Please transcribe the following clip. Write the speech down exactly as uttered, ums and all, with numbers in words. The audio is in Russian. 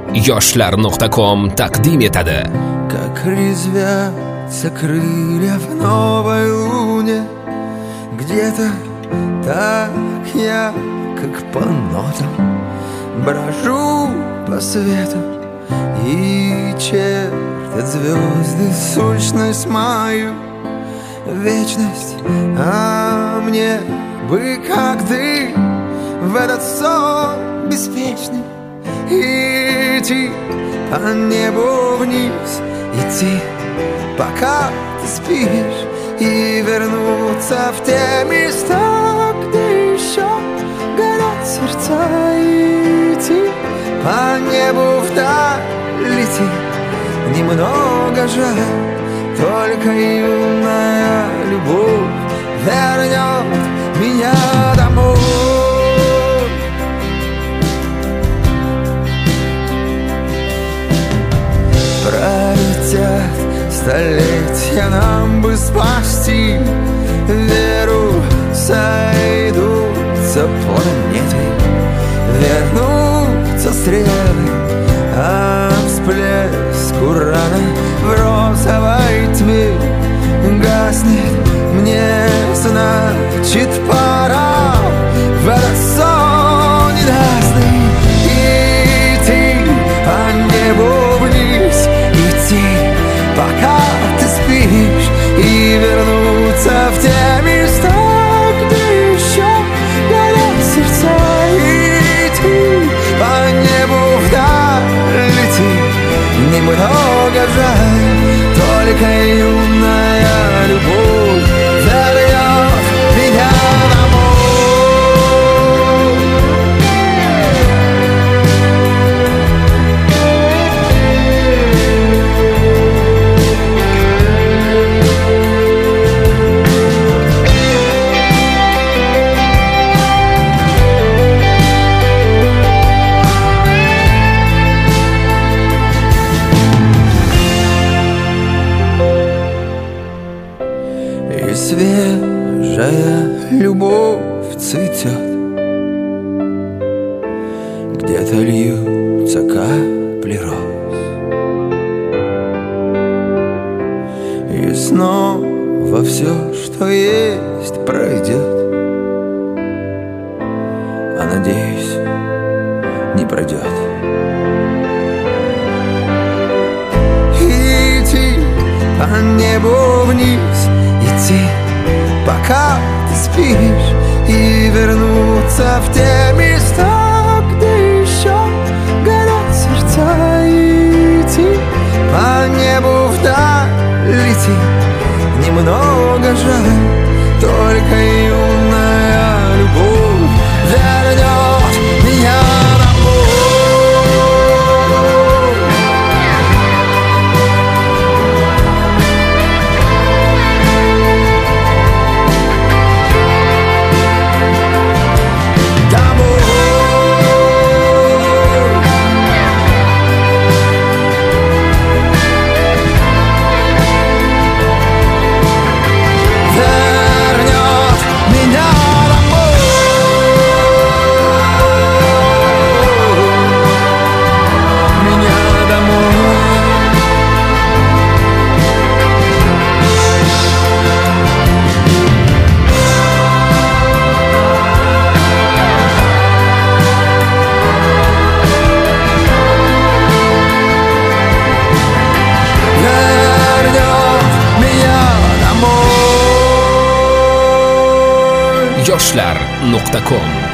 yoshlar nuqta com taqdim etadi. Как резвятся крылья в новой луне, где-то так я, как по нотам, брожу по свету, и чертят звезды сущность мою, вечность. А мне бы, как ты, в этот сон беспечный идти по небу вниз, идти, пока ты спишь, и вернуться в те места, где еще горят сердца, и идти по небу вдаль, лети. Немного жаль, только юная любовь вернет меня домой. Пролетят столетия, нам бы спасти веру, сойдутся планеты, вернутся стрелы, а всплеск урана в розовой тьме гаснет. Мне, значит, пора в этот сон ненастный идти по небу вниз, идти, пока ты спишь, и вернуться в те места, где еще горят сердца, и идти по небу вдаль, лети. Немного жаль, только юная любовь вернет меня домой. И свежая любовь цветет, где-то льются капли роз, и снова все, что есть, пройдет, а надеюсь, не пройдет. Идти по небу вниз, идти, пока ты спишь, и вернуться в те места, где еще горят сердца, и идти по небу вдаль, лети. Немного жаль, только юная любовь вернет меня домой. yoshlar nuqta com